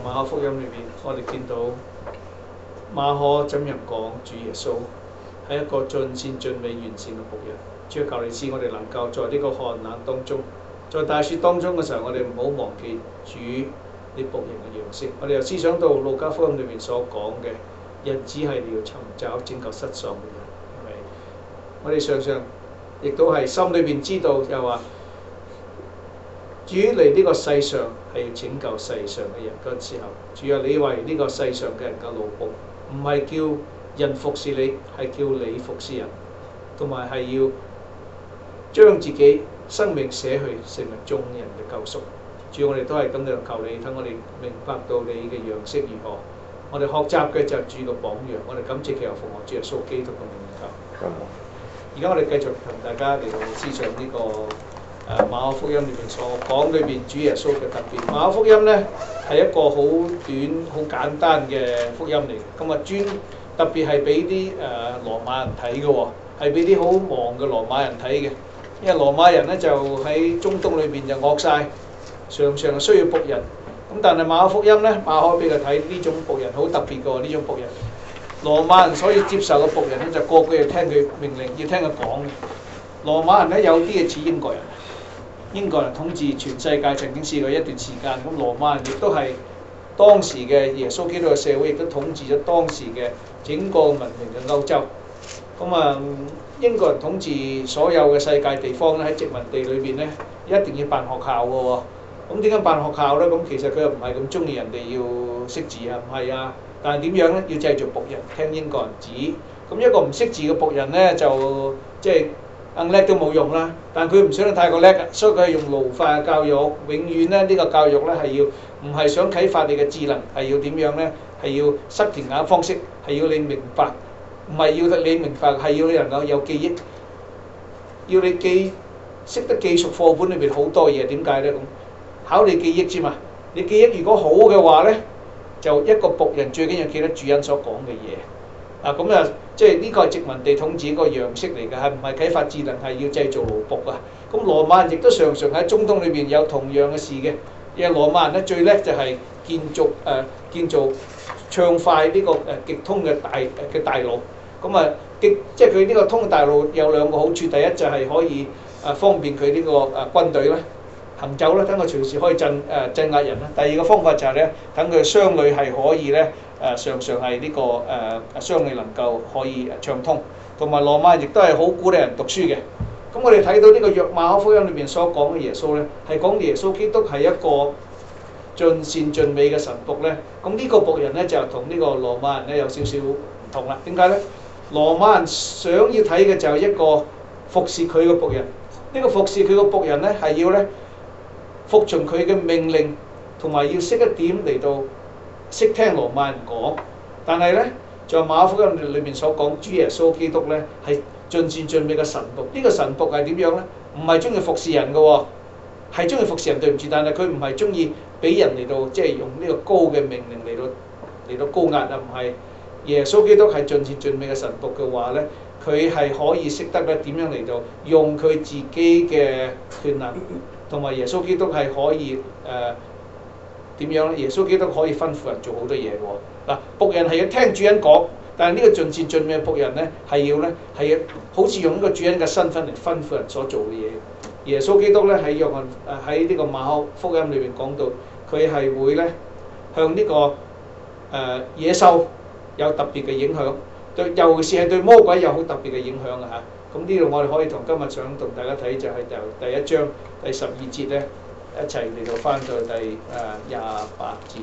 馬可福音裏邊，我哋見到馬可怎樣講主耶穌係一個盡善盡美完善嘅僕人。主要求你知我哋能夠在呢個寒冷當中，在大雪當中嘅時候，我哋唔好忘記主你僕人嘅樣式。我哋又思想到路加福音裏面所講嘅日子係要尋找拯救失喪嘅人，係咪？我哋常常亦都係心裏邊知道，又話主嚟呢個世上係要拯救世上嘅人嗰陣時候，主啊，你為呢個世上嘅人嘅奴僕，唔係叫人服侍你，係叫你服侍人，同埋係要將自己生命捨去，成為眾人嘅救贖。主，我哋都係咁樣求你，等我哋明白到你嘅樣式如何。我哋學習嘅就係主嘅榜樣。我哋感謝祈求奉我主耶穌基督嘅名求。而家我哋繼續同大家嚟到思想呢個馬可福音裏邊所講裏邊主耶穌嘅特別。馬可福音咧係一個好短、好簡單嘅福音嚟嘅。咁啊特別係俾啲羅馬人睇嘅喎，係俾啲好忙嘅羅馬人睇嘅。因為羅馬人咧就喺中東裏邊就惡晒，常常需要僕人。咁但係馬可福音咧，馬可俾佢睇呢種僕人好特別嘅喎，呢種僕人。羅馬人所以接受嘅僕人咧，就個個要聽佢命令，要聽佢講嘅。羅馬人咧有啲嘢似英國人，英國人統治全世界曾經試過一段時間，咁羅馬人亦都係當時嘅耶穌基督嘅社會，亦都統治咗當時嘅整個文明嘅歐洲。咁啊，英國人統治所有嘅世界地方咧，喺殖民地裏邊咧，一定要辦學校嘅喎。咁點解辦學校咧？咁其實佢又唔係咁中意人哋要識字啊，唔係啊。但係點樣咧？要製造僕人，聽英國人指。咁一個唔識字嘅僕人咧，就即係硬叻都冇用啦。但係佢唔想太過叻，所以佢係用奴化嘅教育。永遠咧，呢個教育咧係要唔係想啟發你嘅智能，係要點樣咧？係要塞填鴨方式，係要你明白，唔係要你明白，係要你能夠有記憶，要你識得記熟課本裏邊好多嘢。點解咧？咁考你記憶之嘛。你記憶如果好嘅話咧，就一個僕人最緊要記得主人所講嘅嘢。咁啊，即係呢個係殖民地統治一個樣式嚟嘅，係唔係啟發智能，係要製造奴僕啊。咁羅馬人亦都常常喺中東裏邊有同樣嘅事嘅。因為羅馬人咧最叻就係建造暢快呢個極通嘅大路。咁啊即係佢呢個通大路有兩個好處，第一就係可以方便佢呢個軍隊咧行走啦，等佢隨時可以鎮壓人啦。第二個方法就係咧，等佢商旅係可以咧常常係呢個商旅能夠可以暢通，同埋羅馬亦都係好鼓勵人讀書嘅。咁我哋睇到呢個約馬可福音裏邊所講嘅耶穌咧，係講耶穌基督係一個盡善盡美嘅神僕咧。咁呢個僕人咧就同呢個羅馬人咧有少少唔同啦。點解咧？羅馬人想要睇嘅就係一個服侍佢嘅僕人。呢個服侍佢嘅僕人咧係要咧服從佢嘅命令，同埋要識一點嚟到識聽羅馬人講。但係咧，在馬可福音裏面所講，主耶穌基督咧係盡善盡美嘅神僕。呢個神僕係點樣咧？唔係中意服侍人嘅喎，係中意服侍人對唔住，但係佢唔係中意俾人嚟到即係用呢個高嘅命令嚟到高壓啊，唔係。耶穌基督係盡善盡美嘅神僕嘅話咧，佢係可以識得咧點樣嚟到用佢自己嘅權能。同埋耶穌基督係可以點樣咧？耶穌基督可以吩咐人做好多嘢喎。嗱，僕人係要聽主人講，但係呢個盡善盡美嘅僕人咧係要好似用呢個主人嘅身份嚟吩咐人所做嘅嘢。耶穌基督咧喺約翰喺呢個馬可福音裏邊講到，佢係會咧向呢個野獸有特別嘅影響，尤其是係對魔鬼有好特別嘅影響啊！嚇，咁呢度我哋可以同今日想同大家睇就係由第一章第12節咧一齊嚟到翻到第28節。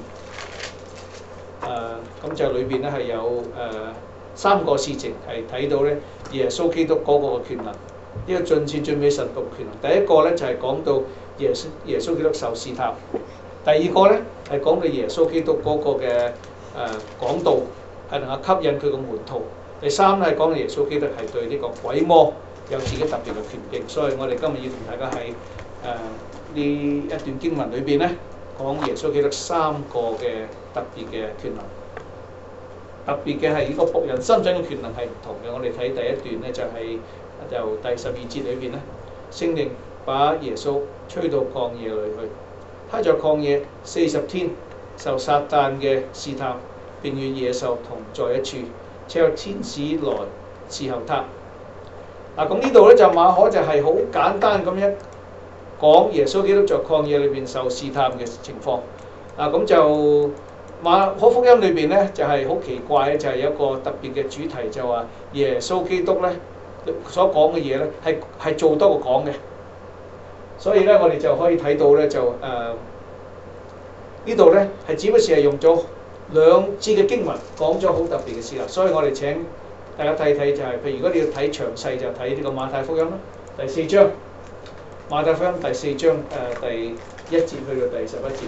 咁就裏邊咧係有3個事情係睇到咧耶穌基督嗰個嘅權能，呢個盡善盡美神僕權能。第一個咧就係講到耶穌基督受試探，第二個咧係講到耶穌基督嗰個嘅講道係能夠吸引佢個門徒。第三咧係講到耶穌基督係對呢個鬼魔有自己特別嘅權柄。所以我哋今日要同大家喺呢一段經文裏邊咧講耶穌基督3個嘅特別嘅權能。特別嘅係呢個僕人身份嘅權能係唔同嘅。我哋睇第一段咧就係由第12節裏邊咧，聖靈把耶穌吹到曠野裏去，他在曠野40天受撒旦嘅試探，並與野獸同在一處，且有天使來伺候他。咁呢度咧就馬可就係好簡單咁樣講耶穌基督在曠野裏邊受試探嘅情況。咁就馬可福音裏邊咧就係好奇怪嘅，就係有一個特別嘅主題，就話耶穌基督咧所講嘅嘢咧係做多過講嘅。所以咧我哋就可以睇到咧就呢度咧係只不過係用咗兩節嘅經文講咗好特別嘅事啦。所以我哋請大家睇睇就係，譬如如果你要睇詳細就睇呢個馬太福音啦，第4章，馬太福音第4章第1節去到第11節，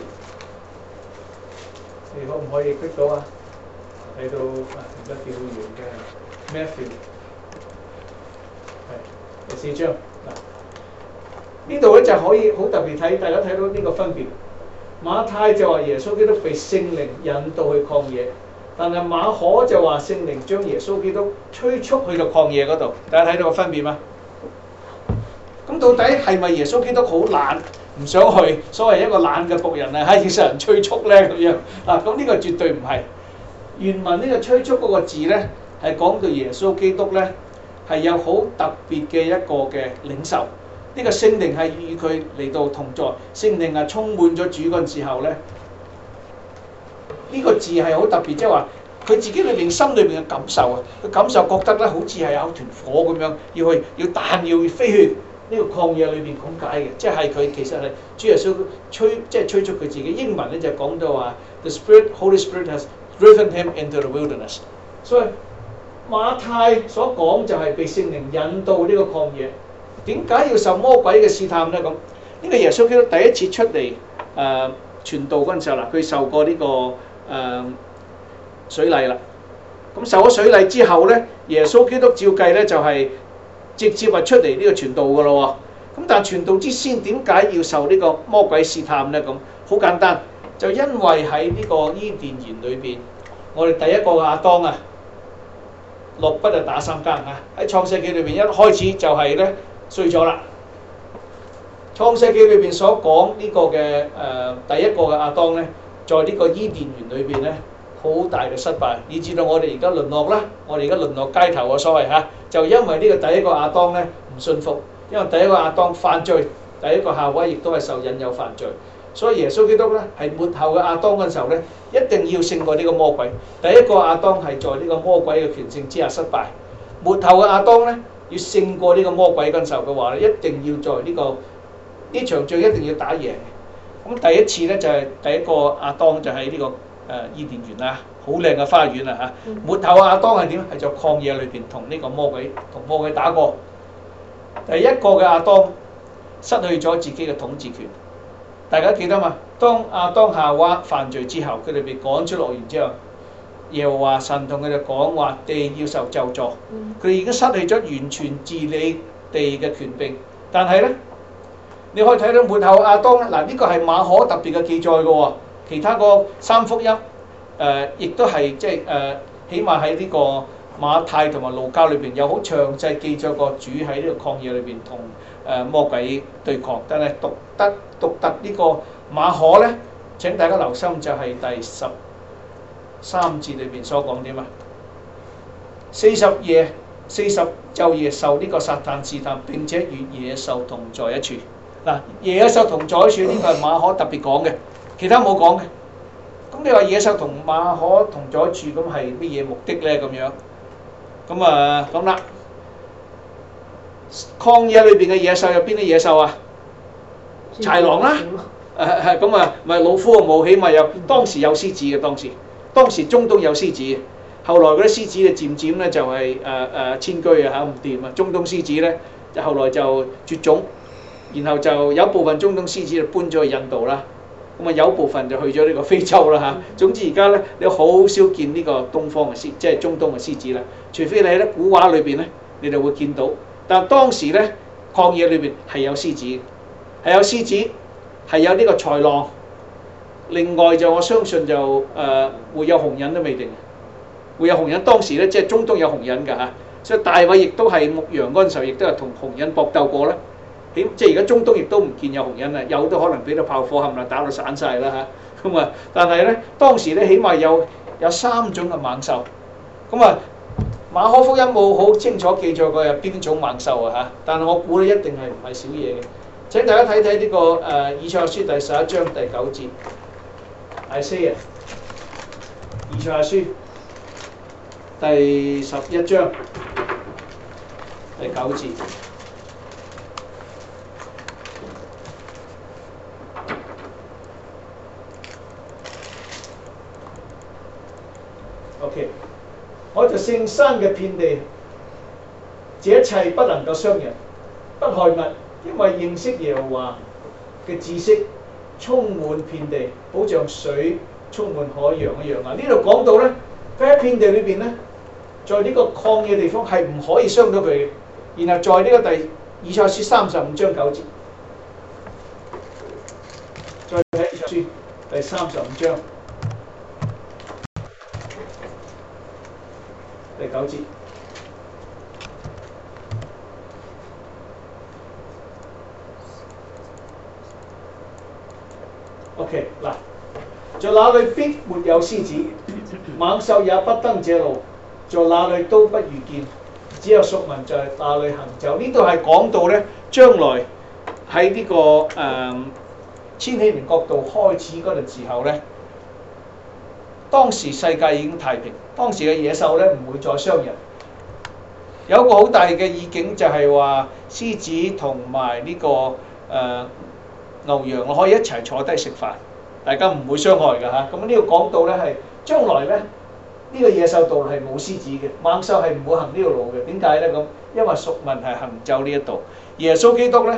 你可唔可以 click 到啊？睇到而家調完嘅 Matthew， 係第4章嗱，呢度咧就可以好特別睇，大家睇到呢個分別。馬太就話耶穌基督被聖靈引導去曠野，但係馬可就話聖靈將耶穌基督催促去到曠野嗰度。大家睇到個分別嗎？咁到底係咪耶穌基督好懶唔想去，所謂一個懶嘅僕人啊，係受人催促咧咁樣？咁呢個絕對唔係。原文呢個催促嗰個字咧係講到耶穌基督咧係有好特別嘅一個嘅領受。呢個聖靈係與佢嚟到同在，聖靈係充滿咗主嗰陣時候咧，呢個字係好特別，即係話佢自己裏邊心裏邊嘅感受啊，佢感受覺得咧好似係有團火咁樣，要彈要飛去呢個曠野裏邊咁解嘅，即係佢其實係主耶穌催促佢自己。英文咧就講到話 The Holy Spirit has driven him into the wilderness。所以馬太所講就係被聖靈引導呢個曠野。點解要受魔鬼嘅試探咧？咁呢個耶穌基督第一次出嚟傳道嗰陣時候啦，佢受過呢個水禮啦。咁受咗水禮之後咧，耶穌基督照計咧就係直接話出嚟呢個傳道噶咯喎。咁但係傳道之先點解要受呢個魔鬼試探咧？咁好簡單，就因為喺呢個伊甸園裏邊，我哋第一個亞當啊，落筆就打3更啊！喺創世記裏邊一開始就係咧。衰咗啦！創世記裏邊所講呢個嘅第一個嘅亞當咧，在呢個伊甸園裏邊咧，好大嘅失敗，以至到我哋而家淪落啦。我哋而家淪落街頭嘅所謂嚇，就因為呢個第一個亞當咧唔信服，因為第一個亞當犯罪，第一個夏娃亦都係受引誘犯罪，所以耶穌基督咧係末後嘅亞當嘅時候咧，一定要勝過呢個魔鬼。第一個亞當係在呢個魔鬼嘅權勢之下失敗，末後嘅亞當咧。要勝過呢個魔鬼跟受嘅話咧，一定要在呢場仗一定要打贏。咁第一次咧就係第一個亞當就喺呢個伊甸園啦，好靚嘅花園啊嚇。末後亞當係點？係在曠野裏邊同魔鬼打過。第一個嘅亞當失去咗自己嘅統治權，大家記得嘛？當亞當夏娃犯罪之後，佢哋被趕出樂園之後。耶和華神同佢哋講話，地要受咒詛，佢哋已經失去咗完全治理地嘅權柄。但係咧，你可以睇到末後亞當咧，嗱呢個係馬可特別嘅記載嘅喎，其他個3福音亦都係即係起碼喺呢個馬太同埋路加裏邊有好詳細記載過主喺呢個曠野裏邊同魔鬼對抗。但係獨特呢個馬可咧，請大家留心就係第13節裏邊所講點啊？40晝夜受呢個撒旦試探，並且與野獸同在一處。嗱，野獸同在一處呢個係馬可特別講嘅，其他冇講嘅。咁你話野獸同馬可同在一處，咁係乜嘢目的咧？咁樣咁啦，曠野裏邊嘅野獸有邊啲野獸啊？豺狼啦，咁啊，咪老虎冇，起碼有當時有獅子嘅當時中東有獅子，後來嗰啲獅子咧漸漸咧就係遷居啊嚇，唔掂啊，中東獅子咧就後來就絕種，然後就有部分中東獅子就搬咗去印度啦，咁啊有部分就去咗呢個非洲啦嚇。總之而家咧你好少見呢個東方嘅獅，即係中東嘅獅子啦，除非你喺啲古畫裏邊咧，你就會見到。但當時咧曠野裏邊係有獅子，係有呢個豺狼。另外就我相信就會有紅人都未定，會有紅人。當時咧即係中東有紅人㗎嚇，所以大衛亦都係牧羊嗰陣時候，亦都係同紅人搏鬥過啦。即係而家中東亦都唔見有紅人啦，有都可能俾到炮火冚啦打到散晒啦嚇。 咁啊，但係咧當時咧起碼有3種嘅猛獸。咁啊，馬可福音冇好清楚記載過有邊種猛獸啊嚇，但係我估咧一定係唔係少嘢嘅。請大家睇睇呢個以賽亞書第11章第9節，Isaiah，以賽亞書第11章第9節。OK， 我就聖山嘅遍地，這一切不能夠傷人，不害物，因為認識耶和華嘅知識充滿遍地，好像水充滿海洋一樣啊！呢度講到咧，佢喺遍地裏邊咧，在呢個曠野地方係唔可以傷到佢嘅。然後在呢個以賽亞書35章9節，再睇以賽亞書第35章第9節。OK， 嗱，在那裏必沒有獅子，猛獸也不登這路，在那裏都不遇見，只有贖民在那裏行走。呢度係講到咧，將來喺呢個千禧年國度開始嗰陣時候咧，當時世界已經太平，當時嘅野獸咧唔會再傷人。有一個好大嘅意境就係話，獅子同埋呢個牛羊可以一齊坐低食飯，大家唔會傷害㗎嚇。咁呢度講到咧係將來咧，呢個野獸道係冇獅子嘅，猛獸係唔會行呢條路嘅。點解咧咁？因為贖民係行走呢一度。耶穌基督咧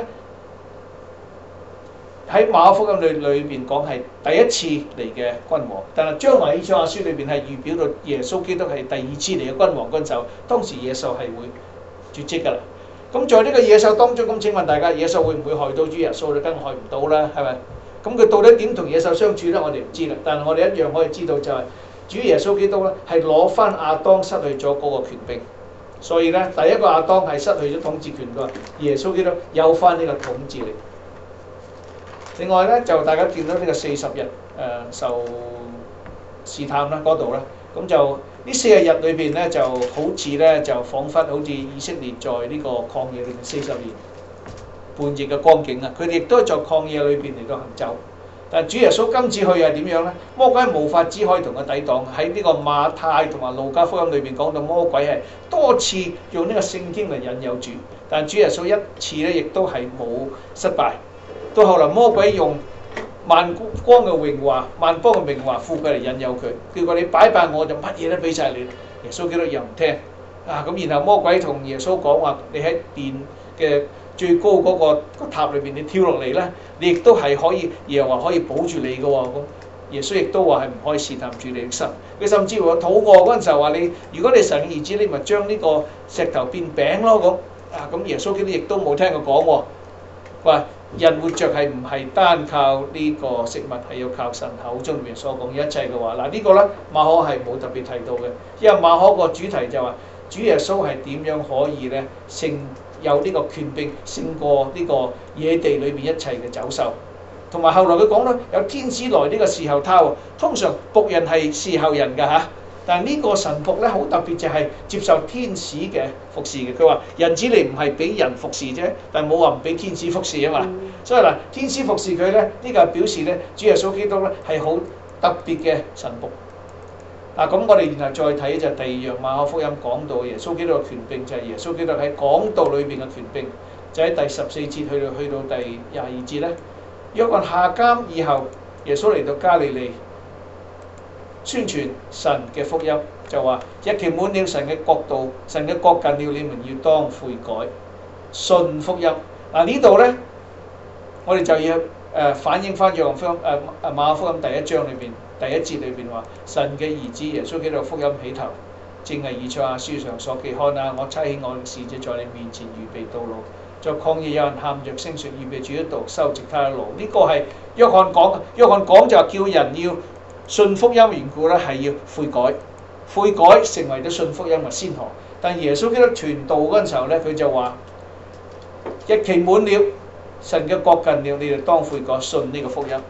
喺馬可福音裏邊講係第一次嚟嘅君王，但係將來以賽亞書裏邊係預表到耶穌基督係第二次嚟嘅君王嗰陣時候，當時野獸係會絕跡㗎啦。咁在呢個野獸當中，咁請問大家，野獸會唔會害到主耶穌咧？梗係害唔到啦，係咪？咁佢到底點同野獸相處咧？我哋唔知啦。但係我哋一樣可以知道就係主耶穌基督咧係攞翻亞當失去咗嗰個權柄，所以咧第一個亞當係失去咗統治權㗎，耶穌基督有翻呢個統治力。另外咧就大家見到呢個40日受試探啦嗰度啦，咁就呢40日裏邊咧就好似咧就彷彿好似以色列在呢個曠野裏邊40年叛逆嘅光景啊！佢哋亦都在曠野裏邊嚟到行走。但係主耶穌今次去係點樣咧？魔鬼係無法只可以同佢抵擋。喺呢個馬太同埋路加福音裏邊講到魔鬼係多次用呢個聖經嚟引誘主，但係主耶穌一次咧亦都係冇失敗。到後來魔鬼用萬光嘅榮華、萬邦嘅榮華富貴嚟引誘佢，叫佢你拜拜我就乜嘢都俾晒你。耶穌基督又唔聽啊！咁然後魔鬼同耶穌講話：你喺殿嘅最高嗰個塔裏邊，你跳落嚟咧，你亦都係可以，耶和華可以保住你嘅喎。咁耶穌亦都話係唔可以試探住你嘅神。佢甚至乎肚餓嗰陣時候話你，如果你神嘅兒子，你咪將呢個石頭變餅咯咁啊！咁耶穌基督亦都冇聽佢講喎，話人活着係唔係單靠呢個食物，係要靠神口中裏面所講一切嘅話。嗱呢個咧馬可係冇特別提到嘅，因為馬可個主題就話主耶穌係點樣可以咧有呢個權柄勝過呢個野地裏邊一切嘅走獸，同埋後來佢講咧有天使來呢個侍候他喎。通常僕人係侍候人㗎嚇，但係呢個神僕咧好特別，就係接受天使嘅服侍嘅。佢話人子嚟唔係俾人服侍啫，但係冇話唔俾天使服侍啊嘛。所以嗱，天使服侍佢咧，呢個係表示咧主耶穌基督咧係好特別嘅神僕。嗱，咁我哋然後再睇就第二樣馬可福音講到耶穌基督嘅權柄，就係耶穌基督喺講道裏邊嘅權柄，就喺第14節去到第22節咧。約翰下監以後，耶穌嚟到加利利宣傳神嘅福音，就話日期滿了，神嘅國度、神嘅國近了，你們要當悔改，信福音。嗱呢度咧，我哋就要反映翻約翰福音馬可福音第1章裏邊。第1節裏邊話：神嘅兒子耶穌基督福音起頭，正係以賽亞書上所記。看啊，我差遣我的使者在你面前預備道路，在曠野有人喊着聲説：預備主的道，修直他的路。呢個係約翰講嘅。約翰講就係叫人要信福音緣故咧，係要悔改，悔改成為咗信福音嘅先河。但耶穌基督傳道嗰陣時候咧，佢就話：日期滿了，神嘅國近了，你哋當悔改，信呢個福音。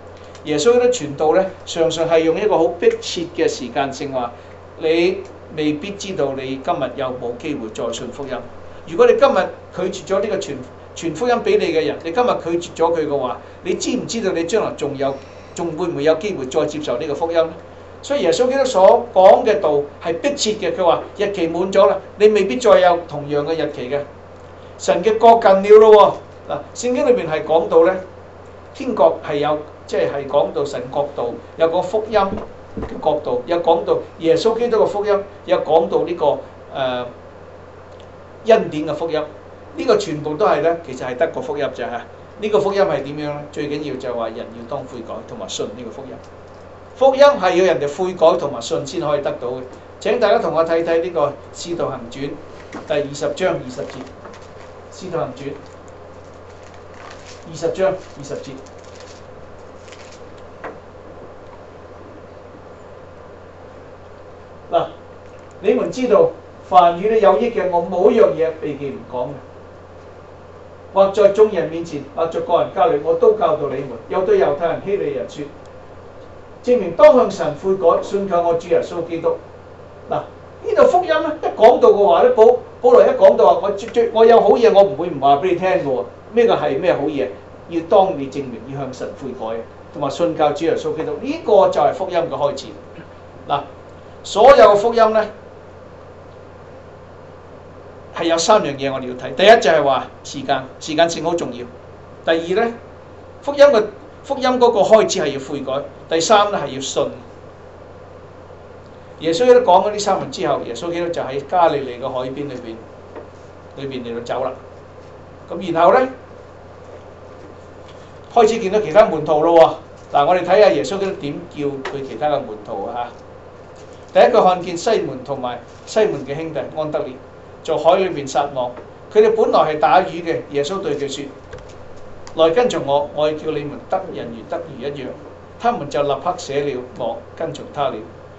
耶穌基督傳道咧，常常係用一個好迫切嘅時間性話，你未必知道你今日有冇機會再信福音。如果你今日拒絕咗呢個傳福音俾你嘅人，你今日拒絕咗佢嘅話，你知唔知道你將來仲會唔會有機會再接受呢個福音咧？所以耶穌基督所講嘅道係迫切嘅，佢話日期滿咗啦，你未必再有同樣嘅日期嘅。神嘅國近了咯喎，嗱，聖經裏邊係講到咧，天國係有係講到神國度有個福音嘅國度，有講到耶穌基督嘅福音，有講到呢個恩典嘅福音，呢個全部都係咧，其實係得個福音啫嚇。呢個福音係點樣咧？最緊要就係話人要當悔改同埋信呢個福音。福音係要人哋悔改同埋信先可以得到嘅。請大家同我睇睇呢個《使徒行傳》第20章20節，《使徒行傳》20章20節。嗱，你們知道，凡與你有益嘅，我冇一樣嘢避忌唔講嘅。或在眾人面前，或在個人家裏，我都教導你們。又對猶太人、希利人說，證明當向神悔改，信靠我主耶穌基督。嗱，呢度福音咧，一講到嘅話咧，保羅一講到話，我有好嘢，我唔會唔話俾你聽嘅喎。咩個係咩好嘢？要當你證明，要向神悔改，同埋信靠主耶穌基督。呢個就係福音嘅開始。嗱，所有嘅福音咧，係有3樣嘢我哋要睇。第一就係話時間性好重要。第二咧，福音嗰個開始係要悔改。第三咧係要信。耶穌基督講咗呢3樣之後，耶穌基督就喺加利利嘅海邊裏邊嚟到走啦。咁然後咧，開始見到其他門徒咯喎。嗱，我哋睇下耶穌基督點叫佢其他嘅門徒啊。第一個看見西門同埋西門嘅兄弟安德烈在海裏邊撒網，佢哋本來係打魚嘅。耶穌對佢說：來跟從我，我要叫你們得人如得魚一樣。他們就立刻捨了網，跟從他了。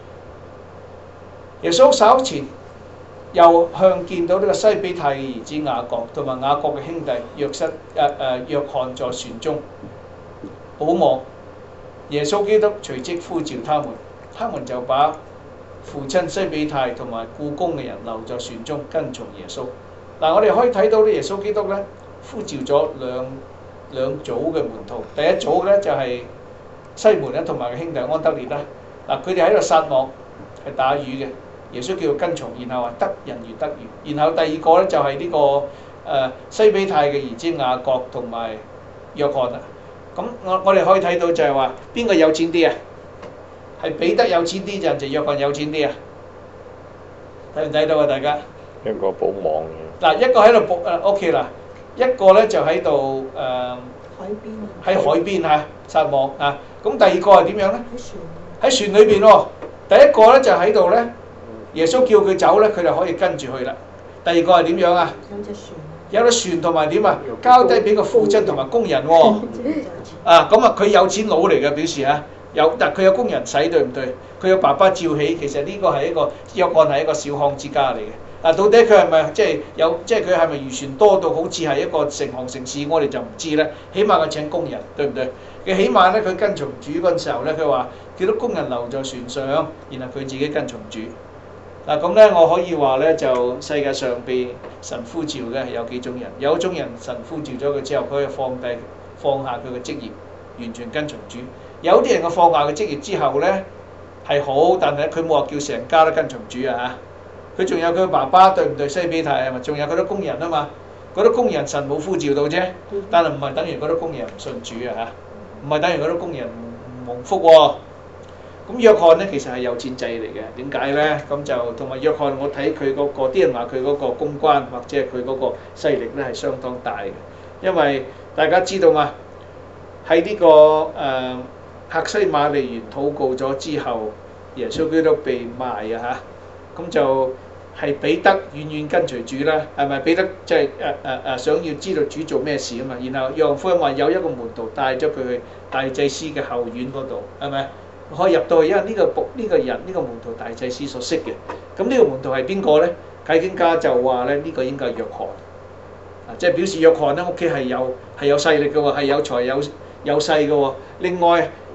耶穌稍前又向見到呢個西比泰嘅兒子雅各同埋雅各嘅兄弟約翰在船中補網。耶穌基督隨即呼召他們，他們就把父親西比泰同埋僱工嘅人留在船中跟從耶穌。嗱，我哋可以睇到咧，耶穌基督咧呼召咗兩組嘅門徒。第一組咧就係西門咧同埋佢兄弟安德烈啦。嗱，佢哋喺度撒網係打魚嘅。耶穌叫佢跟從，然後話得人如得魚。然後第二個咧就係呢個西比泰嘅兒子雅各同埋約翰啦。咁我哋可以睇到就係話邊個有錢啲啊？係彼得有錢啲就約翰有錢啲啊？睇唔睇到啊？大家一個補網嘅。 嗱，一個喺度補OK 啦，一個咧就喺度喺海邊嚇撒網啊。咁第二個係點樣咧？喺船裏邊喎。第一個咧就喺度咧，耶穌叫佢走咧，佢就可以跟住去啦。第二個係點樣啊？有隻船同埋點啊？交低俾個夫真同埋工人喎。啊，咁啊，佢有錢佬嚟嘅表示嚇。但佢有工人使，對唔對？佢有爸爸照起，其實呢個係一個約翰係一個小康之家嚟嘅。嗱，到底佢係咪佢係咪漁船多到好似係一個成行成市？我哋就唔知咧。起碼佢請工人，對唔對？佢起碼咧，佢跟從主嗰陣時候咧，佢話幾多工人留在船上，然後佢自己跟從主。嗱，咁咧，我可以話咧，就世界上被神呼召嘅係有幾種人。有一種人神呼召咗佢之後，佢可以放下佢嘅職業，完全跟從主。有啲人嘅放下嘅職業之後咧係好，但係佢冇話叫成家都跟從主啊嚇。佢仲有佢爸爸，對唔對？西比泰係咪？仲有佢啲工人啊嘛。嗰啲工人神冇呼召到啫，但係唔係等於嗰啲工人唔信主啊嚇，唔係等於嗰啲工人唔蒙福喎。咁約翰咧其實係有錢仔嚟嘅，點解咧？咁就同埋約翰，我睇佢嗰個啲人話佢嗰個公關或者係佢嗰個勢力咧係相當大嘅，因為大家知道嘛，喺呢個客西馬尼園禱告咗之後，耶穌基督被賣啊嚇，咁就係彼得遠遠跟隨主啦，係咪？彼得即係想要知道主做咩事啊嘛，然後約翰福音話有一個門徒帶咗佢去大祭司嘅後院嗰度，係咪？可以入到去，因為呢個人呢個門徒大祭司所識嘅。咁呢個門徒係邊個咧？解經家就話咧呢個應該係約翰，即係表示約翰咧屋企係有勢力嘅喎，係有財有勢嘅喎。另外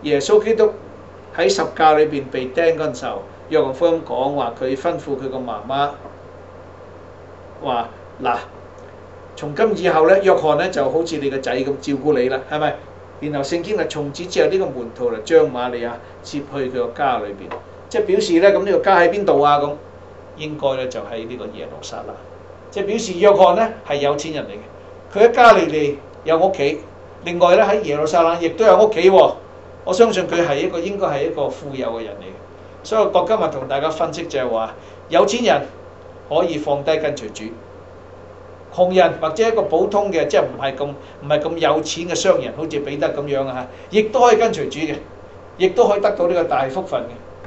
耶穌基督喺十架裏邊被釘嗰陣時候，約翰福音講話佢吩咐佢個媽媽話嗱，從今以後咧，約翰咧就好似你個仔咁照顧你啦，係咪？然後聖經係從此之後呢個門徒就將瑪利亞接去佢個家裏邊，即係表示咧咁呢個家喺邊度啊？咁應該咧就喺呢個耶路撒冷，即係表示約翰咧係有錢人嚟嘅，佢喺加利利有屋企，另外咧喺耶路撒冷亦都有屋企喎。我相信佢係應該係一個富有嘅人嚟嘅，所以我今日同大家分析就係話，有錢人可以放低跟隨主，窮人或者一個普通嘅即係唔係咁有錢嘅商人，好似彼得咁樣啊，亦都可以跟隨主嘅，亦都可以得到呢個大福分嘅。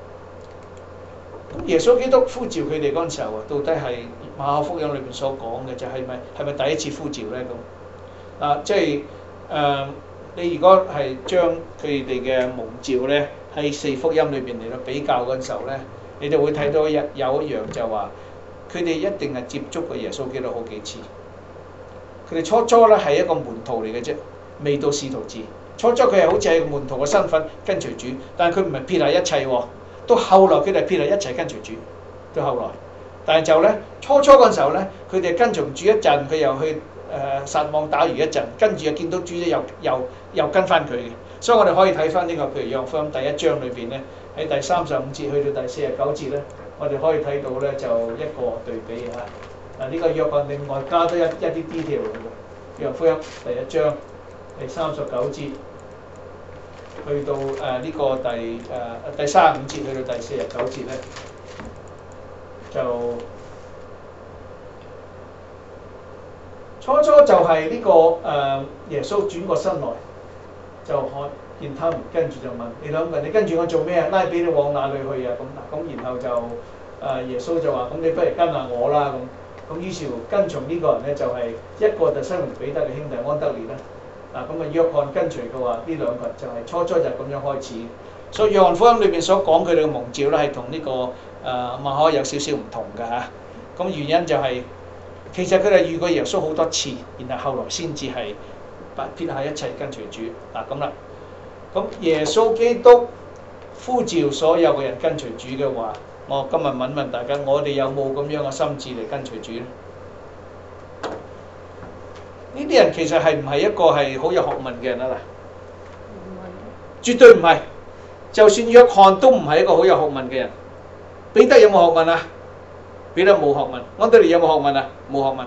咁耶穌基督呼召佢哋嗰陣時候啊，到底係馬可福音裏邊所講嘅就係咪第一次呼召咧？咁即係你如果係將佢哋嘅蒙召咧喺四福音裏邊嚟到比較嗰陣時候咧，你就會睇到有一樣就話，佢哋一定係接觸過耶穌基督好幾次。佢哋初咧係一個門徒嚟嘅啫，未到使徒字。初佢係好似係門徒嘅身份跟隨主，但係佢唔係撇下一切喎。到後來佢哋撇下一齊跟隨主，到後來，但係就咧初嗰陣時候咧，佢哋跟從主一陣，佢又去撒網打魚一陣，跟住又見到主咧又跟翻佢嘅。所以我哋可以睇翻呢個，譬如約翰福音第1章裏邊咧，喺第35節去到第49節咧，我哋可以睇到咧就一個對比嚇。呢個約翰另外加多一啲 detail 嘅。約翰福音第1章第39節去到呢個第35節去到第49節咧，就初就係呢個耶穌轉過身來，就看見他們，跟住就問你兩個人，你跟住我做咩啊？拉比你往哪裏去啊？咁然後就耶穌就話：咁你不如跟下我啦咁於是乎跟從呢個人咧就係一個就西門彼得嘅兄弟安德烈啦。咁約翰跟隨嘅話，呢兩個人就係初就係咁樣開始。所以約翰福音裏邊所講佢哋嘅蒙召咧係同呢個馬可有少少唔同嘅嚇。咁原因就係其實佢哋遇過耶穌好多次，然後後來先至係撇下一切跟隨主咁啦。咁耶穌基督呼召所有嘅人跟隨主嘅話，我今日問大家，我哋有冇咁樣嘅心志嚟跟隨主咧？呢啲人其實係唔係一個係好有學問嘅人啊？嗱，絕對唔係。就算約翰都唔係一個好有學問嘅人。彼得有冇學問啊？彼得冇學問。安德烈有冇學問啊？冇學問。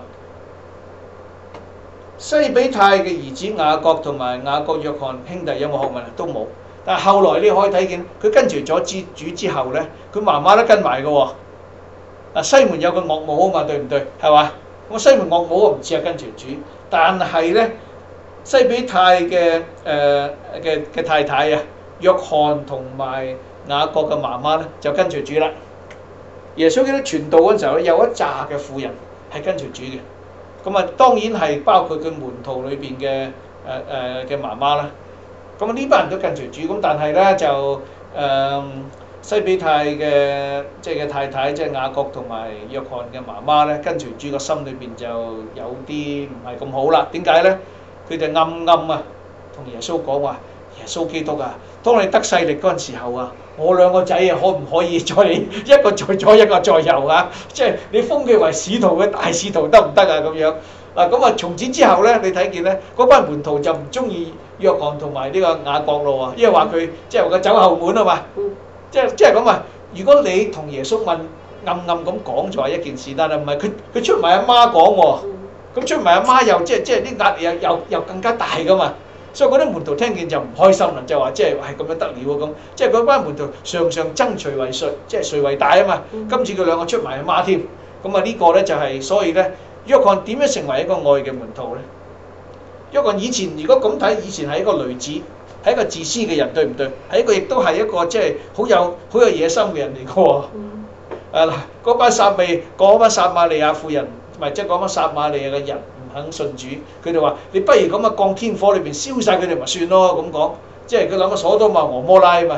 西比泰嘅兒子雅各同埋雅各約翰兄弟有冇學問啊？都冇。但係後來你可以睇見，佢跟隨咗主之後咧，佢媽媽都跟埋嘅喎。西門有個岳母啊嘛，對唔對？係嘛？我西門岳母唔似係跟隨主，但係咧西比泰嘅太太啊，約翰同埋雅各嘅媽媽咧就跟隨主啦。耶穌基督傳道嗰陣時候咧，有一紮嘅婦人係跟隨主嘅。咁當然係包括佢門徒裏邊嘅媽媽啦。咁呢班人都跟隨主，咁但係咧就西比泰嘅太太，即係雅各同埋約翰嘅媽媽咧，跟隨主個心裏邊就有啲唔係咁好啦。點解咧？佢哋暗同耶穌講話：耶穌基督啊，當你得勢力嗰陣時候啊，我兩個仔啊，可唔可以再一個在左一個在右啊？即係你封佢為使徒嘅大使徒得唔得啊？咁樣咁從此之後咧，你睇見咧嗰班門徒就唔中意約翰同埋呢個雅各咯喎，因為話佢即係話佢走後門啊嘛。即係咁啊！如果你同耶穌暗咁講就係一件事，但係唔係佢出埋阿媽講喎，咁出埋阿媽又即係啲壓力又更加大噶嘛，所以嗰啲門徒聽見就唔開心啦，就話即係係咁樣得了咁，即係嗰班門徒常爭誰為誰，即係誰為大啊嘛。今次佢兩個出埋阿媽添，咁呢個咧就係所以咧，約翰點樣成為一個愛嘅門徒咧？約翰以前如果咁睇，以前係一個雷子。係一個自私嘅人，對唔對？係一個亦都係一個即係好有野心嘅人嚟嘅喎。嗰班撒瑪利亞婦人，唔係即係嗰班撒瑪利亞嘅人唔肯信主，佢哋話：你不如咁啊，降天火裏邊燒晒佢哋咪算咯咁講。即係佢諗個所多瑪俄摩拉啊嘛。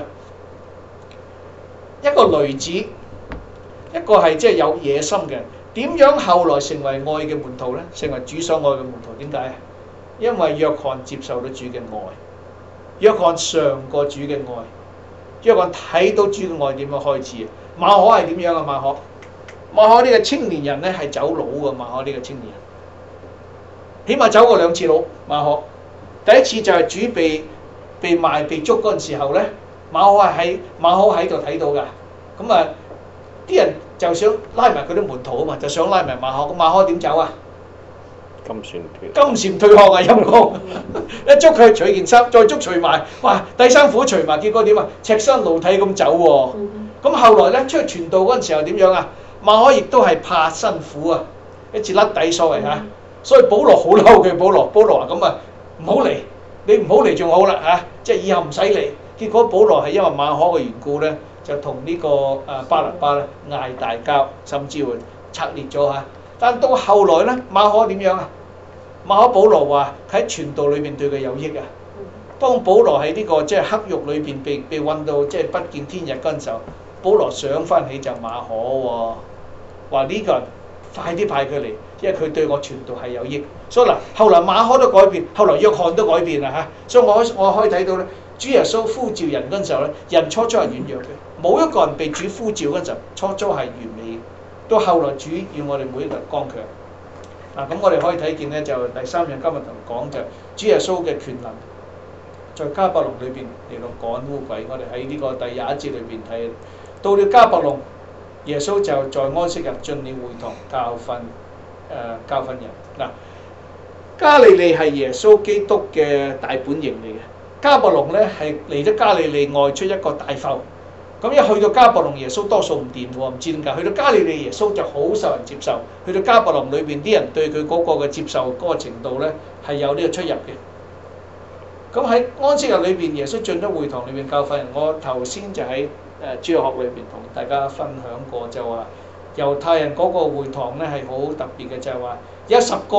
一個雷子，一個係即係有野心嘅人，點樣後來成為愛嘅門徒咧？成為主所愛嘅門徒點解啊？因為約翰接受到主嘅愛。 約翰嘗過主嘅愛，約翰睇到主嘅愛點樣開始。馬可係點樣啊？馬可呢個青年人咧係走佬㗎。馬可呢個青年人，起碼走過2次佬。馬可第一次就係主被賣被捉嗰陣時候咧，馬可喺度睇到㗎。咁啊，啲人就想拉埋佢啲門徒啊嘛，就想拉埋馬可。咁馬可點走啊？ 金蟬脫殼啊！陰公一捉佢除件衫，再捉除埋，哇！第三褲除埋，結果點啊？赤身露體咁走喎。咁後來咧出去傳道嗰陣時候點樣啊？馬可亦都係怕辛苦啊，一次甩底所謂嚇。所以保羅好嬲佢，保羅話咁啊，唔好嚟，你唔好嚟仲好啦嚇，即係以後唔使嚟。結果保羅係因為馬可嘅緣故咧，就同呢個巴拿巴咧嗌大交，甚至會拆裂咗嚇。但到後來咧，馬可點樣啊？馬可保羅話喺傳道裏邊對佢有益啊。當保羅喺呢個即係黑獄裏邊被韞到即係不見天日嗰陣時候，保羅想翻起就馬可喎，話呢個人快啲派佢嚟，因為佢對我傳道係有益。所以嗱，後來馬可都改變，後來約翰都改變啦嚇。所以我可以睇到咧，主耶穌呼召人嗰陣時候咧，人初係軟弱嘅，冇一個人被主呼召嗰陣時候初係完美嘅。到後來主要我哋每一個人剛強。嗱，咁我哋可以睇見咧，就第三樣今日同講就主耶穌嘅權能，在迦百農裏邊嚟到趕污鬼。我哋喺呢個第21節裏邊睇，到了迦百農，耶穌就在安息日進了會堂教訓人。嗱，加利利係耶穌基督嘅大本營嚟嘅，迦百農咧係嚟咗加利利外出一個大埠。咁一去到迦百農，耶穌多數唔掂喎，唔知點解。去到加利利，耶穌就好受人接受。去到迦百農裏邊，啲人對佢嗰個嘅接受嗰個程度咧係有呢個出入嘅。咁喺安息日裏邊，耶穌進咗會堂裏邊教訓人。我頭先就喺主日學裏邊同大家分享過，就話猶太人嗰個會堂咧係好特別嘅，就係話有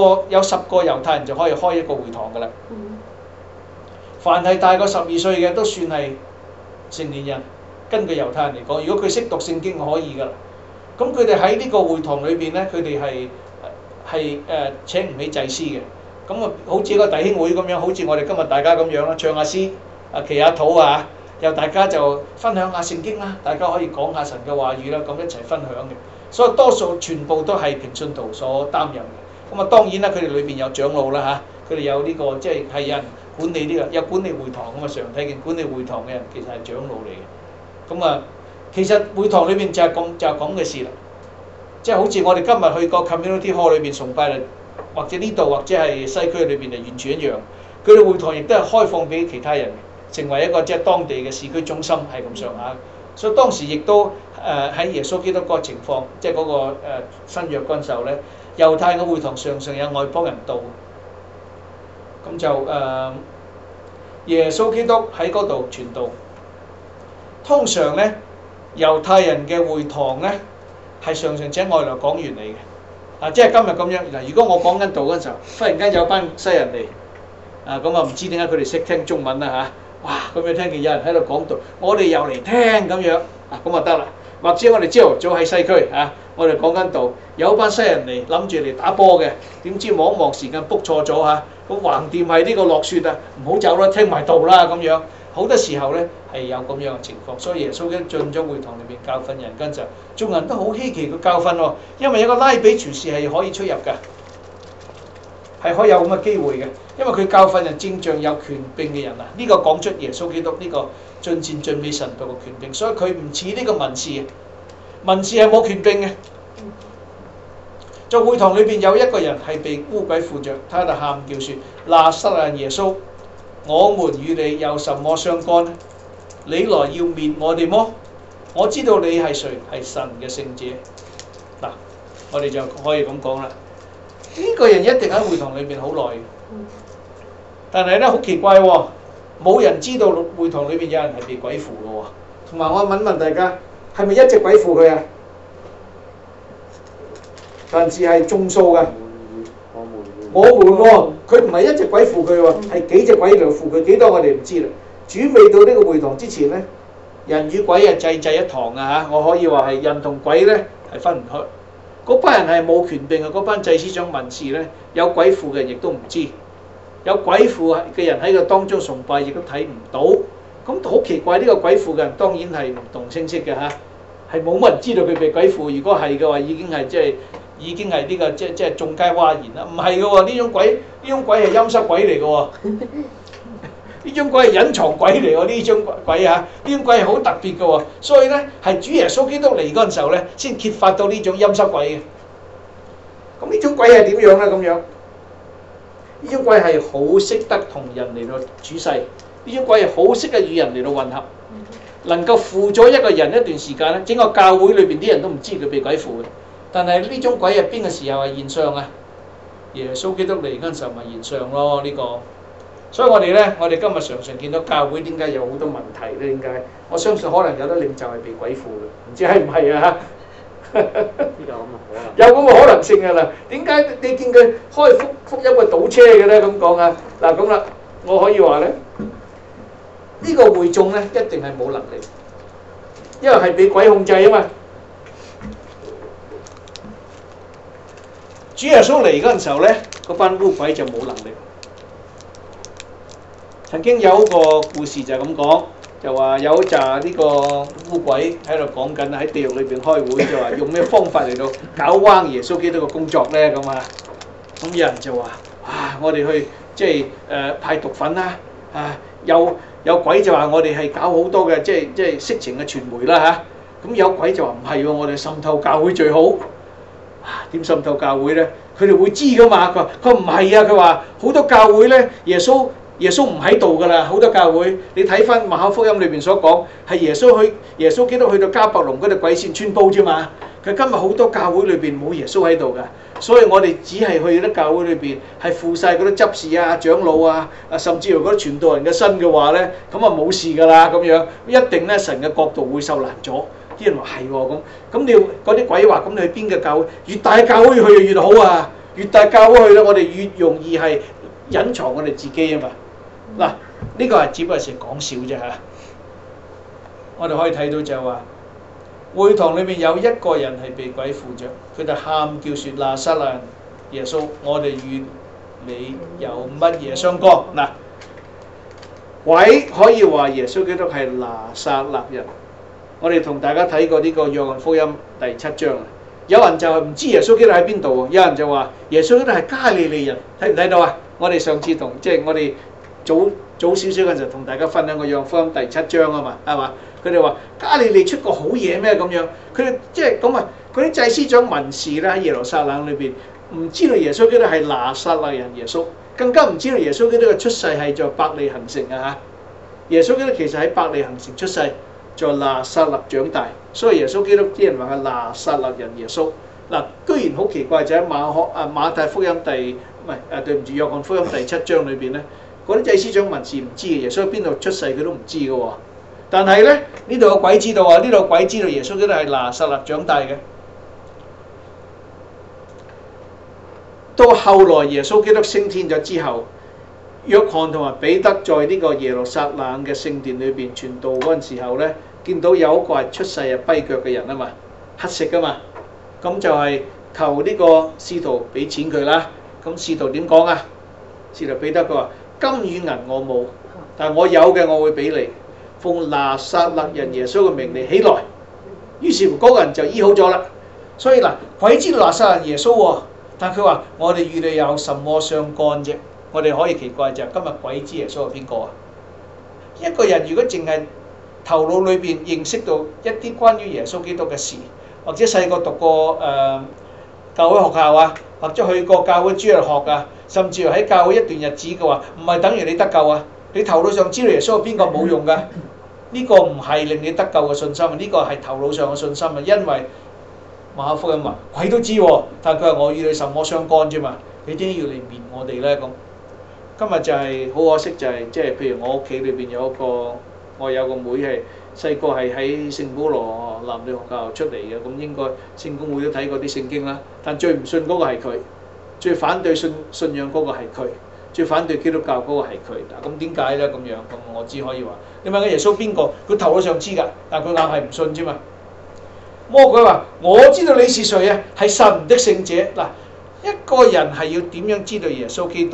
10個猶太人就可以開一個會堂噶啦。凡係大過12歲嘅都算係成年人。根據猶太人嚟講，如果佢識讀聖經可以㗎啦。咁佢哋喺呢個會堂裏邊咧，佢哋係請唔起祭司嘅。咁啊，好似個弟兄會咁樣，好似我哋今日大家咁樣啦，唱下詩祈下禱啊，又大家就分享下聖經啦，大家可以講下神嘅話語啦，咁一齊分享嘅。所以多數全部都係平信徒所擔任嘅。咁啊，當然啦，佢哋裏邊有長老啦嚇，佢哋有呢個即係有人管理呢個，有管理會堂咁啊。常睇見管理會堂嘅人其實係長老嚟嘅。咁啊，其實會堂裏邊就係咁嘅事啦，即係好似我哋今日去個 community hall 裏邊崇拜啦，或者呢度或者係西區裏邊就完全一樣。佢哋會堂亦都係開放俾其他人，成為一個即係當地嘅市區中心係咁上下。所以當時亦都喺耶穌基督嗰個情況，即係嗰個新約嗰陣時候咧，猶太嘅會堂常常有外邦人到，咁就耶穌基督喺嗰度傳道。通常咧，猶太人嘅會堂咧係常常請外來講員嚟嘅，即係今日咁樣。嗱，如果我講緊道嗰陣時候，忽然間有班西人嚟，咁啊唔知點解佢哋識聽中文啦嚇，哇！咁樣聽見有人喺度講道，我哋又嚟聽咁樣，咁就得啦。或者我哋朝頭早喺西區我哋講緊道，有班西人嚟諗住嚟打波嘅，點知望一望時間 book 錯咗嚇，咁橫掂係呢個落雪啊，唔好走啦，聽埋道啦咁樣。好多時候咧係有咁樣嘅情況，所以耶穌一進咗會堂裏邊教訓人嗰陣，眾人都好稀奇佢教訓喎，因為有個拉比廚師係可以出入㗎，係可以有咁嘅機會嘅，因為佢教訓人正像有權柄嘅人啊，呢個講出耶穌基督呢個盡善盡美神道嘅權柄，所以佢唔似呢個文士，文士係冇權柄嘅。在會堂裏邊有一個人係被污鬼附着，他喺度喊叫説：拿撒勒人耶穌，我們與你有什麼相干呢？你來要滅我哋麼？我知道你係誰，係神嘅聖者。嗱，我哋就可以咁講啦。呢個人一定喺會堂裏邊好耐，但係咧好奇怪喎，冇人知道會堂裏邊有人係被鬼附嘅喎。同埋我問問大家，係咪一隻鬼附佢啊？但係眾數嘅。我們喎，佢唔係一隻鬼附佢喎，係幾隻鬼嚟附佢，幾多我哋唔知啦。主未到呢個會堂之前咧，人與鬼係濟濟一堂啊嚇！我可以話係人同鬼咧係分唔開。嗰班人係冇權柄嘅，嗰班祭司長文士咧有鬼附嘅亦都唔知。 有鬼附嘅人喺個當中崇拜，亦都睇唔到。咁好奇怪，呢個鬼附嘅人當然係唔動聲色嘅嚇，係冇乜人知道佢被鬼附。如果係嘅話，已經係呢個即係眾皆譁然啦。唔係嘅喎，呢種鬼係陰濕鬼嚟嘅喎。呢種鬼係隱藏鬼嚟喎，呢種鬼嚇，呢種鬼係好特別嘅喎，所以咧係主耶穌基督嚟嗰陣時候咧，先揭發到呢種陰濕鬼嘅。咁呢種鬼係點樣咧？咁樣呢種鬼係好識得同人嚟到處世，呢種鬼係好識得與人嚟到混合，能夠附咗一個人一段時間咧，整個教會裏邊啲人都唔知佢被鬼附嘅。但係呢種鬼係邊個時候係現象啊？耶穌基督嚟嗰陣時候咪現象咯，呢個。所以我哋今日常常見到教會點解有好多問題咧？點解？我相信可能有啲領袖係被鬼附嘅，唔知係唔係啊？有咁嘅可能性㗎啦。點解你見佢開福音嘅倒車嘅咧？咁講啊，嗱咁啦，我可以話咧，呢個會眾咧一定係冇能力，因為係被鬼控制啊嘛。主耶穌嚟嗰陣時候咧，嗰班污鬼就冇能力。曾經有一個故事就係咁講，就話有一紮呢個污鬼喺度講緊喺地獄裏邊開會，就話用咩方法嚟到搞彎耶穌基督嘅工作咧咁啊。咁有人就話：我哋去即係派毒粉啦，有鬼就話我哋係搞好多嘅即係色情嘅傳媒啦嚇。咁有鬼就話唔係喎，我哋滲透教會最好。點滲透教會咧？佢哋會知噶嘛？佢唔係啊！佢話好多教會咧，耶穌唔喺度噶啦，好多教會你睇翻馬可福音裏邊所講，係耶穌基督去到迦百農嗰度鬼先穿煲啫嘛。佢今日好多教會裏邊冇耶穌喺度噶，所以我哋只係去啲教會裏邊係附晒嗰啲執事啊、長老啊，甚至乎嗰啲傳道人嘅身嘅話咧，咁啊冇事噶啦咁樣，一定咧神嘅國度會受難咗。啲人話係喎咁你嗰啲鬼話咁你去邊個教會？越大教會去就越好啊！越大教會去咧，我哋越容易係隱藏我哋自己啊嘛。嗱，呢個係只不過係講笑啫嚇。我哋可以睇到就係話，會堂裏面有一個人係被鬼附着，佢就喊叫説：拿撒勒人耶穌，我哋與你有乜嘢相干？嗱，鬼可以話耶穌基督係拿撒勒人。我哋同大家睇過呢個約翰福音第7章啊，有人就唔知耶穌基督喺邊度喎，有人就話耶穌基督係加利利人，睇唔睇到啊？我哋上次我哋早少少嗰陣時同大家分享過約翰福音第7章啊嘛，係嘛？佢哋話加利利出個好嘢咩咁樣？佢哋即係咁啊！嗰啲祭司長文士咧喺耶路撒冷裏邊唔知道耶穌基督係拿撒勒人耶穌，更加唔知道耶穌基督嘅出世係在伯利恆城啊嚇！耶穌基督其實喺伯利恆城出世。在拿撒勒長大，所以耶穌基督啲人話係拿撒勒人耶穌。嗱，居然好奇怪就喺馬太福音約翰福音第7章裏邊咧，嗰啲祭司長文士唔知嘅耶穌喺邊度出世，佢都唔知嘅喎。但係咧呢度有鬼知道啊！呢度有鬼知道耶穌基督係拿撒勒長大嘅。到後來耶穌基督升天咗之後，約翰同埋彼得在呢個耶路撒冷嘅聖殿裏邊傳道嗰陣時候咧，見到有一個係出世係跛腳嘅人啊嘛，乞食噶嘛，咁就係求呢個使徒俾錢佢啦。咁使徒點講啊？使徒彼得佢話：金與銀我冇，但係我有嘅我會俾你。奉拿撒勒人耶穌嘅名你起來。於是乎嗰個人就醫好咗啦。所以嗱，鬼知道拿撒勒人耶穌喎，但係佢話：我哋與你有什麼相干啫？我哋可以奇怪就係今日鬼知耶穌係邊個啊？一個人如果淨係頭腦裏邊認識到一啲關於耶穌基督嘅事，或者細個讀過教會學校啊，或者去過教會主日學啊，甚至乎喺教會一段日子嘅話，唔係等於你得救啊！你頭腦上知道耶穌係邊個冇用㗎，呢個唔係令你得救嘅信心，呢個係頭腦上嘅信心啊！因為馬可福音話鬼都知喎，但係佢話我與你什麼相干啫嘛？你點解要嚟滅我哋咧咁？今日就係好可惜，就係即係譬如我屋企裏邊我有個妹係細個係喺聖保羅男女學校出嚟嘅，咁應該聖公會都睇過啲聖經啦。但最唔信嗰個係佢，最反對信仰嗰個係佢，最反對基督教嗰個係佢。咁點解咧咁樣？咁我只可以話，你問緊耶穌邊個？佢頭腦上知㗎，但佢硬係唔信啫嘛。魔鬼話：我知道你是誰啊，係神的聖者。嗱，一個人係要點樣知道耶穌基督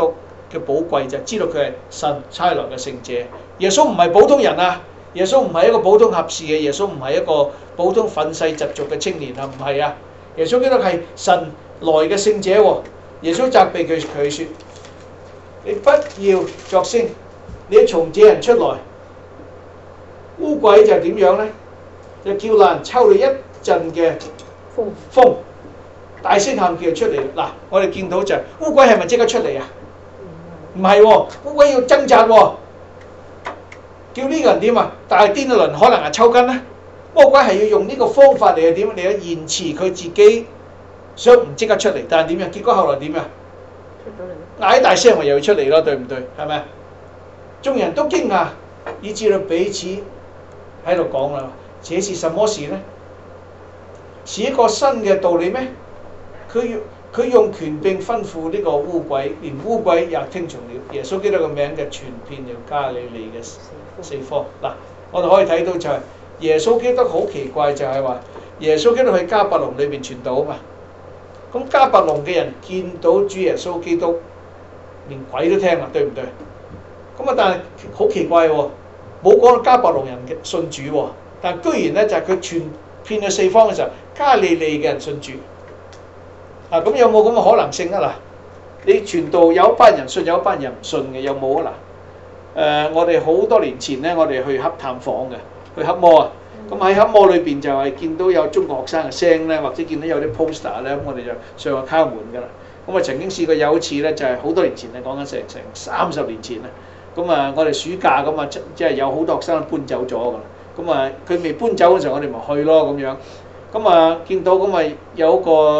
嘅寶貴就係知道佢係神差來嘅聖者。耶穌唔係普通人啊！耶穌唔係一個普通合士嘅，耶穌唔係一個普通憤世嫉俗嘅青年啊，唔係啊！耶穌基督係神來嘅聖者喎。耶穌責備佢説：你不要作聲，你要從這人出來。污鬼就係點樣咧？就叫那人抽你一陣嘅風，大聲喊叫出嚟。嗱，我哋見到就係污鬼係咪即刻出嚟啊？唔係喎，污鬼要掙扎喎。叫呢個人點啊？大癲一輪，可能係抽筋啦。魔鬼係要用呢個方法嚟點？嚟去延遲佢自己想唔即刻出嚟，但係點樣？結果後來點啊？出咗嚟，嗌大聲咪又要出嚟咯，對唔對？係咪？眾人都驚訝，以至到彼此喺度講啦：這是什麼事呢？是一個新嘅道理咩？佢用權柄吩咐呢個污鬼，連污鬼也聽從了。耶穌基督嘅名嘅傳遍了加利利嘅四方。嗱，我哋可以睇到就係耶穌基督好奇怪，就係話耶穌基督喺迦百農裏邊傳道啊嘛。咁迦百農嘅人見到主耶穌基督，連鬼都聽啦，對唔對？咁啊，但係好奇怪喎，冇講到迦百農人嘅信主喎，但係居然咧就係佢傳遍咗四方嘅時候，加利利嘅人信主。啊，咁有冇咁嘅可能性啊？嗱，你傳道有一班人信，有一班人唔信嘅，有冇啊？嗱，我哋好多年前咧，我哋去黑探訪嘅，去黑魔啊。咁喺黑魔裏邊就係見到有中國學生嘅聲咧，或者見到有啲 poster 咧，咁我哋就上去敲門㗎啦。咁啊曾經試過有一次咧，就係好多年前咧，講緊成30年前啦。咁啊，我哋暑假咁啊，即係有好多學生搬走咗㗎啦。咁啊，佢未搬走嘅時候，我哋咪去咯咁樣。咁啊，見到咁啊有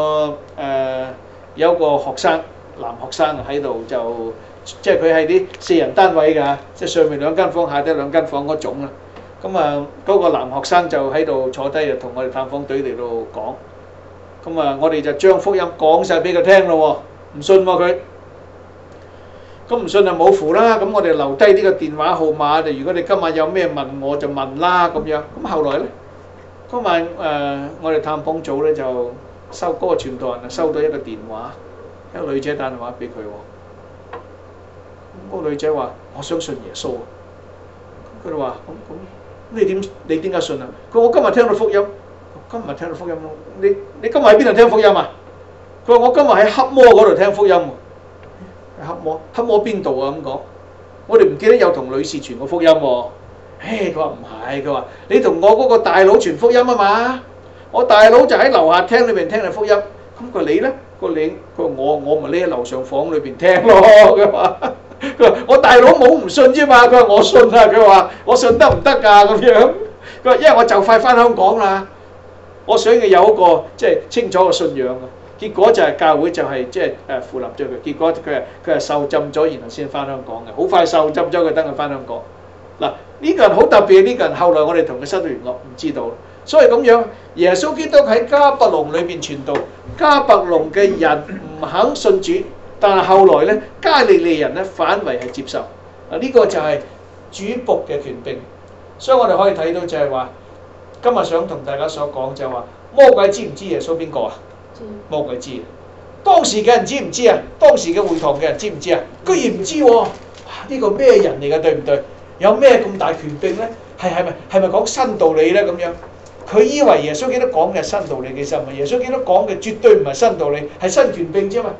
個學生，男學生喺度就即係佢係啲4人單位㗎，即係上面2間房，下低2間房嗰種啦。咁啊，嗰個男學生就喺度坐低，就同我哋探訪隊嚟到講。咁啊，我哋就將福音講晒俾佢聽咯喎，唔信喎佢。咁唔信就冇符啦。咁我哋留低呢個電話號碼，就如果你今晚有咩問我就問啦咁樣。咁後來咧，嗰晚我哋探訪組咧就收嗰個傳道人收到一個電話，一個女仔打電話俾佢喎。嗰個女仔話：我想信耶穌啊！佢哋話：咁你點解信啊？佢話：我今日聽到福音，今日聽到福音咯。你今日喺邊度聽福音啊？佢話：我今日喺黑魔嗰度聽福音喎。黑魔邊度啊？咁講，我哋唔記得有同女士傳過福音喎。佢話唔係，佢話你同我嗰個大佬傳福音啊嘛。我大佬就喺樓下廳裏邊聽你福音。咁佢話你咧？佢話我咪匿喺樓上房裏邊聽咯。佢話我大佬冇唔信啫嘛。佢話我信啊。佢話我信得唔得㗎咁樣？佢話因為我就快翻香港啦，我想佢有一個即係清楚嘅信仰啊。結果就係教會就係即係附立咗佢。結果佢係受浸咗，然後先翻香港嘅。好快受浸咗，佢等佢翻香港。嗱，呢個人好特別，呢個人後來我哋同佢失咗聯絡，唔知道。所以咁樣，耶穌基督喺迦百農裏邊傳道，迦百農嘅人唔肯信主，但係後來咧，加利利人咧反為係接受。嗱，呢個就係主僕嘅權柄。所以我哋可以睇到就係話，今日想同大家所講就係話，魔鬼知唔知耶穌邊個啊？魔鬼知。當時嘅人知唔知啊？當時嘅會堂嘅人知唔知啊？居然唔知喎！呢個咩人嚟㗎？對唔對？有咩咁大權柄咧？係咪講新道理咧？咁樣佢以為耶穌基督講嘅係新道理，其實唔係。耶穌基督講嘅絕對唔係新道理，係新權柄啫嘛。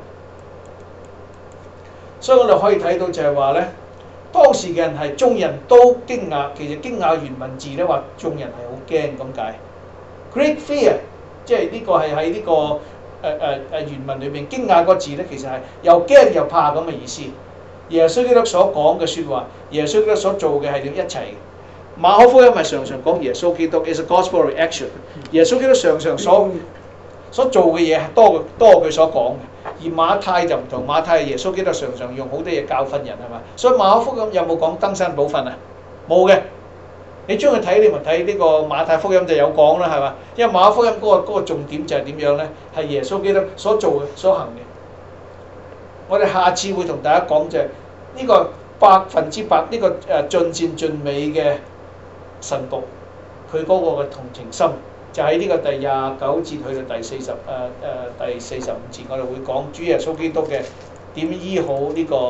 所以我哋可以睇到就係話咧，當時嘅人係眾人都驚訝。其實驚訝原文字咧話眾人係好驚咁解。Great fear， 即係呢個係喺呢個原文裏面驚訝個字咧，其實係又驚又怕咁嘅意思。耶穌基督所講嘅説話，耶穌基督所做嘅係點一齊。馬可福音係常常講耶穌基督 is a gospel of action。耶穌基督常常所做嘅嘢係多過佢所講嘅。而馬太就唔同，馬太耶穌基督常常用好多嘢教訓人係嘛。所以馬可福音有冇講登山寶訓啊？冇嘅。你將佢睇，你咪睇呢個馬太福音就有講啦，係嘛？因為馬可福音嗰個重點就係點樣咧？係耶穌基督所做嘅、所行嘅。我哋下次會同大家講就係呢個100%呢個盡善盡美嘅神僕，佢嗰個嘅同情心就喺呢個第29節去到第45節，我哋會講主耶穌基督嘅點醫好呢個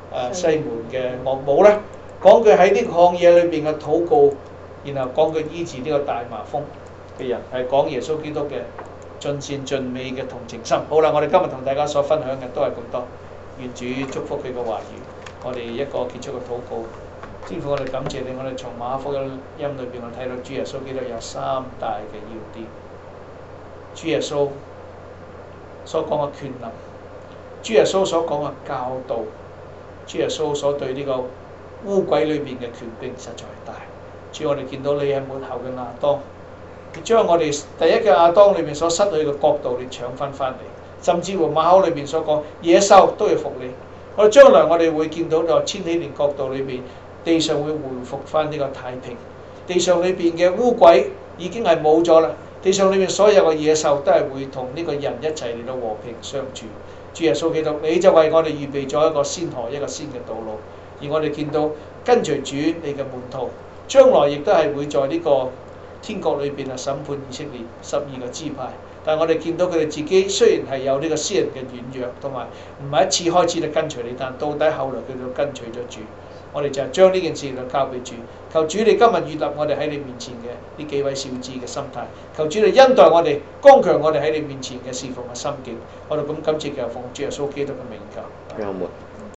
西門嘅岳母咧，講佢喺呢個曠野裏邊嘅禱告，然後講佢醫治呢個大麻風嘅人，係講耶穌基督嘅盡善盡美嘅同情心。好啦，我哋今日同大家所分享嘅都係咁多，願主祝福佢嘅話語。我哋一個結束嘅禱告。天父，我哋感謝你，我哋從馬可福音裏邊我睇到主耶穌基督有三大嘅要點。主耶穌所講嘅權能，主耶穌所講嘅教導，主耶穌所對呢個污鬼裏邊嘅權柄實在係大。主，我哋見到你喺末後嘅亞當，你將我哋第一嘅亞當裏面所失去嘅國度，你搶翻嚟，甚至乎馬可裏面所講野獸都要服你。我哋將來我哋會見到就千禧年國度裏邊，地上會回復翻呢個太平，地上裏邊嘅污鬼已經係冇咗啦，地上裏面所有嘅野獸都係會同呢個人一齊嚟到和平相處。主耶穌基督，你就為我哋預備咗一個先河，一個先嘅道路，而我哋見到跟隨主你嘅門徒，將來亦都係會在呢個天國裏邊審判以色列12個支派。但係我哋見到佢哋自己雖然係有呢個私人嘅軟弱，同埋唔係一次開始就跟隨你，但到底後來佢哋跟隨咗主。我哋就係將呢件事就交俾主，求主你今日悅納我哋喺你面前嘅呢幾位小子嘅心態，求主你恩待我哋，剛強我哋喺你面前嘅侍奉嘅心境。我哋咁感謝嘅奉主耶穌基督嘅名求。